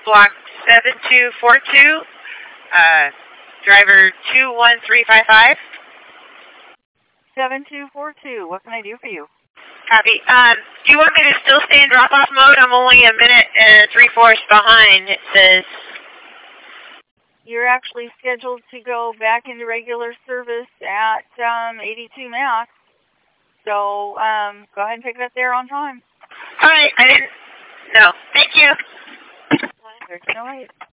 block 7242, driver 21355. 7242, what can I do for you? Copy. Do you want me to still stay in drop-off mode? I'm only a minute and 3/4 behind, it says. You're actually scheduled to go back into regular service at 82 Max. So go ahead and pick it up there on time. All right. I didn't. No. Thank you. There's no wait.